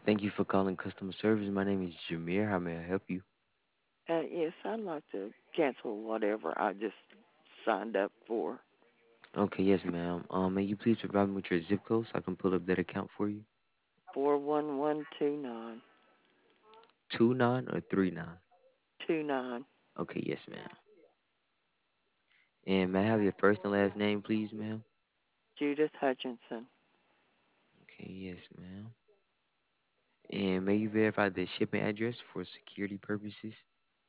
Thank you for calling customer service. My name is Jameer. How may I help you? Yes, I'd like to cancel whatever I just signed up for. Okay, yes, ma'am. May you please provide me with your zip code so I can pull up that account for you? 41129. 29 or 39? 29. Okay, yes, ma'am. And may I have your first and last name, please, ma'am? Judith Hutchinson. Okay, yes, ma'am. And may you verify the shipping address for security purposes?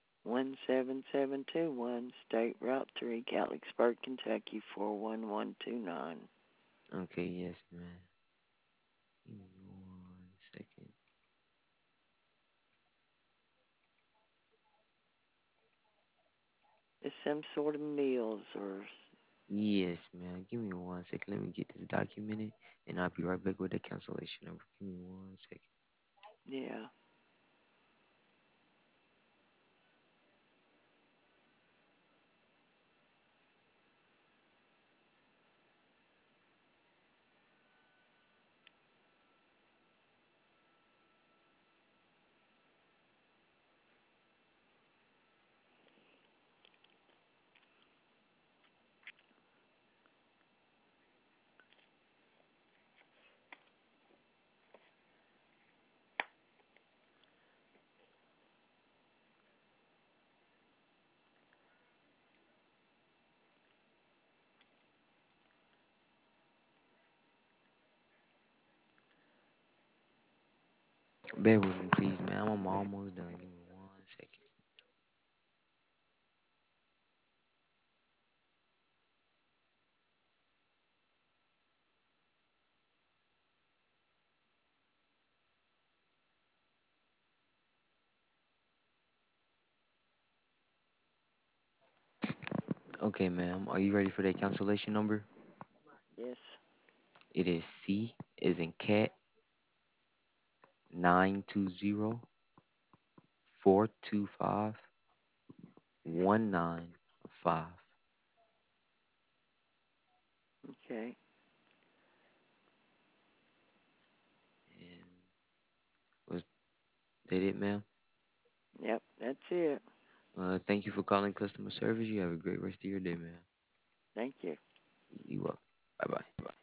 17721 State Route 3, Gallicsburg, Kentucky 41129. Okay, yes, ma'am. Give me 1 second. It's some sort of meals or Yes, ma'am. Give me 1 second. Let me get this documented, and I'll be right back with the cancellation number. Give me 1 second. yeah. Bear with me, please, ma'am. I'm almost done. Give me 1 second. Okay, ma'am. Are you ready for that cancellation number? Yes. It is C as in cat 920-425-1905. Okay. And was that it, ma'am? Yep, that's it. Thank you for calling customer service. You have a great rest of your day, ma'am. Thank you. You welcome. Bye bye.